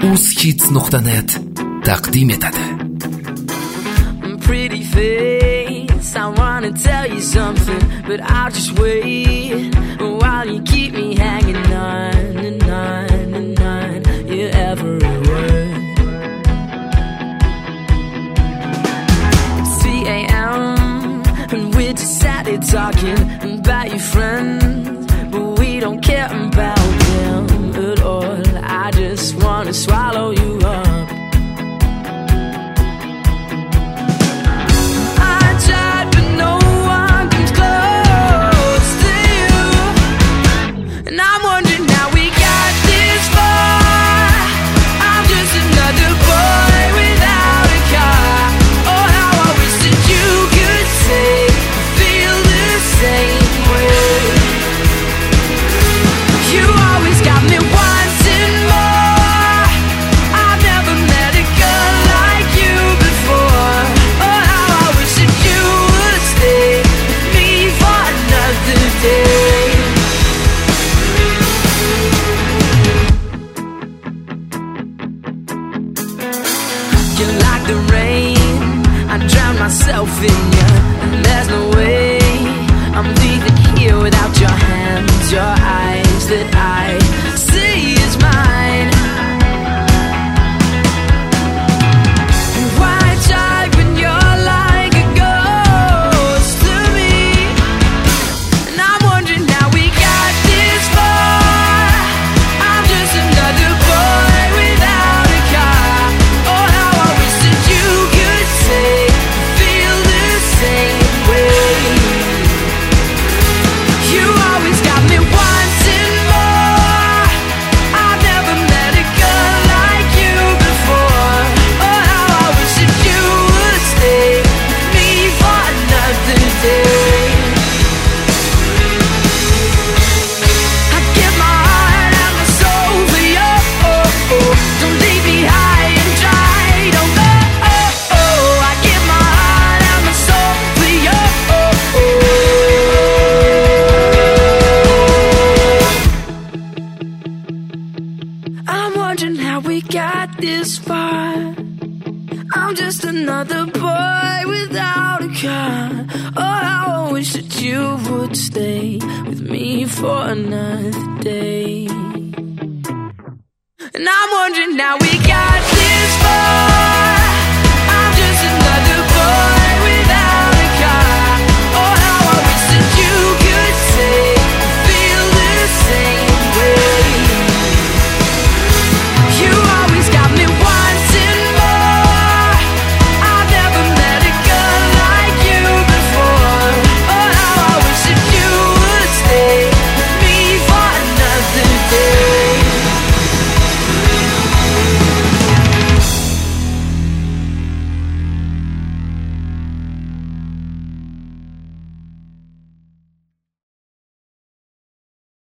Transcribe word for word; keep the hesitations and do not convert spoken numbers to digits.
uz-hits nuqta net taqdim etadi. Pretty face, I wanna tell you something, but I'll just wait while you keep me hanging on and on and on your every word. It's three a m and we're just sat here talking about your friends, but we don't care about them at all. I just wanna swallow you up. You're like the rain, I drown myself in you, and there's no way I'm leaving here without your hands, your eyes that I see is mine. Why try when you're like a ghost to me? And I'm wondering how we got this far. I'm just another boy without a car. Oh, how I wish that you could say, feel the same way. You always got me wanting more. I've never met a girl like you before. Oh, how I wish that you would stay with me for another day. I give my heart and my soul for you. Don't leave me high and dry. Don't go. I give my heart and my soul for you. I'm wondering how we got this far. I'm just another boy without a car. Oh, how I wish that you would stay with me for another day. And I'm wondering how we got this far.